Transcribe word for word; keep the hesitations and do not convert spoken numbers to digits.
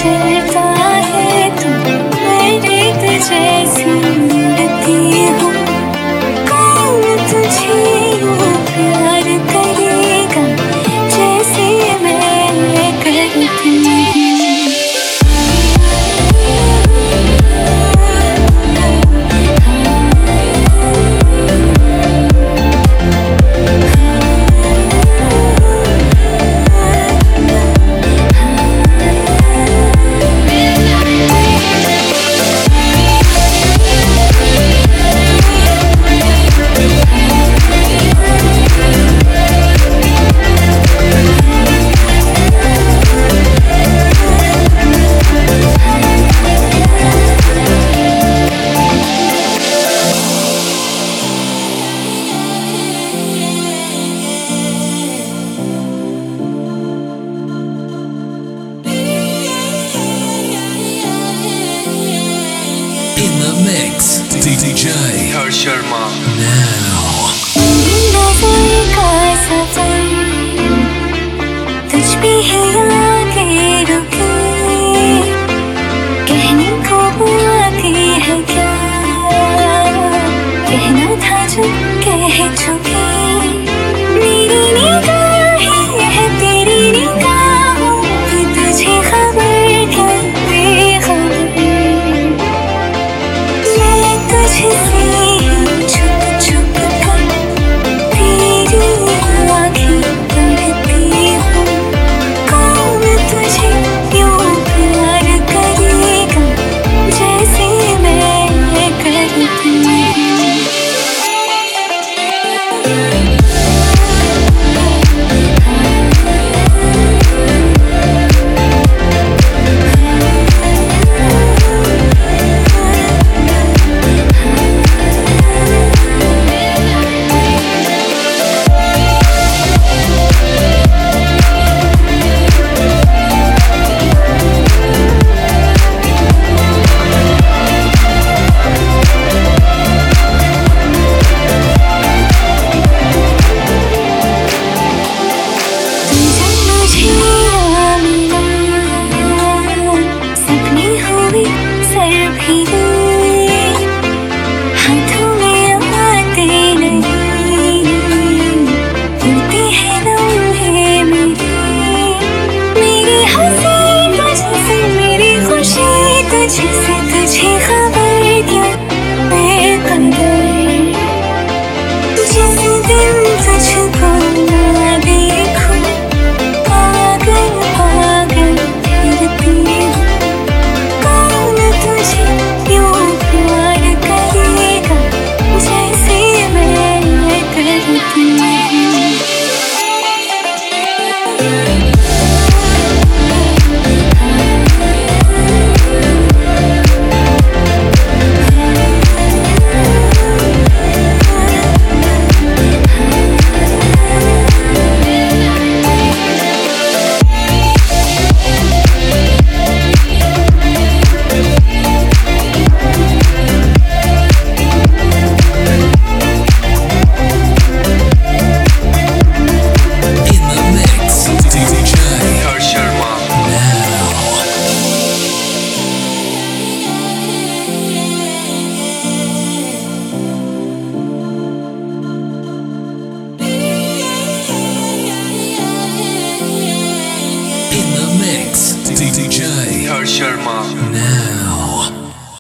चलता है तू, मैं रेत जैसी उड़ती हूँ। कौन तुझे यूं प्यार करेगा जैसे मैं करती हूँ। In the mix, D J Harsh Sharma. now. नज़र का सफर तुझ पे है आगे रुके, कहने को आती है क्या, कहना था जो कह चुके। मेरी निगाहें है तेरी निगाहों की, तुझे खबर क्या बेखबर। मैं तुझसे छुप छुप कर तेरी आँखें पढ़ती हूँ। कौन तुझे यूं प्यार करेगा जैसे मैं करती हूँ। सपने हुए सर फिरे, हाथों में आते नहीं, होते हैं लम्हे मेरे, मेरी हंसी तुझसे, मेरी खुशी तुझसे।